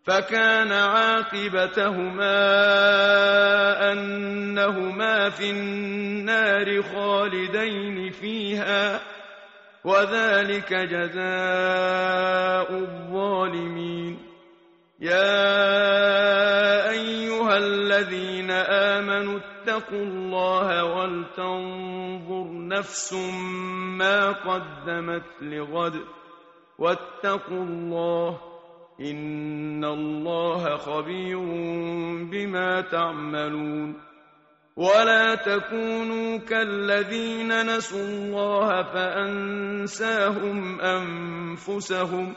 فكان عاقبتهما أنهما في النار خالدين فيها، وذلك جزاء الظالمين. يا أيها الذين آمنوا اتقوا الله ولتنظر نفس ما قدمت لغد، واتقوا الله إن الله خبير بما تعملون. ولا تكونوا كالذين نسوا الله فأنساهم أنفسهم،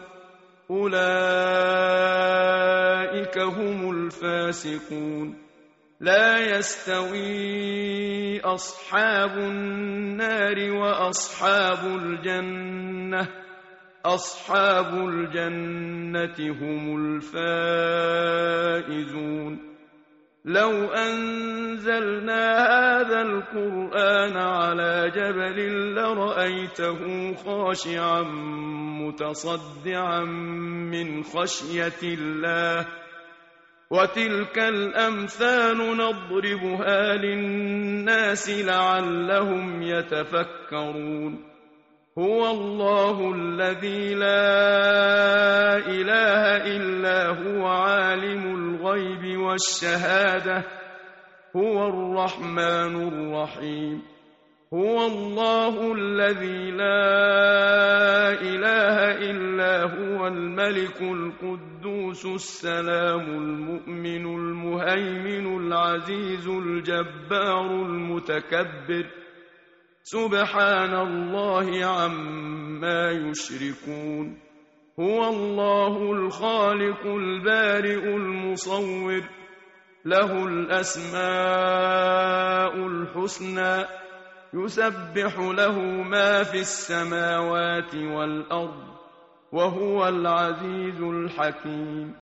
أولئك هم الفاسقون. لا يستوي أصحاب النار وأصحاب الجنة، أصحاب الجنة هم الفائزون. لو أنزلنا هذا القرآن على جبل لرأيته خاشعا متصدعا من خشية الله. وتلك الأمثال نضربها للناس لعلهم يتفكرون. هو الله الذي لا إله إلا هو عالم الغيب والشهادة، هو الرحمن الرحيم. هو الله الذي لا إله إلا هو الملك القدوس السلام المؤمن المهيمن العزيز الجبار المتكبر، سبحان الله عما يشركون. هو الله الخالق البارئ المصور، له الأسماء الحسنى، يسبح له ما في السماوات والأرض، وهو العزيز الحكيم.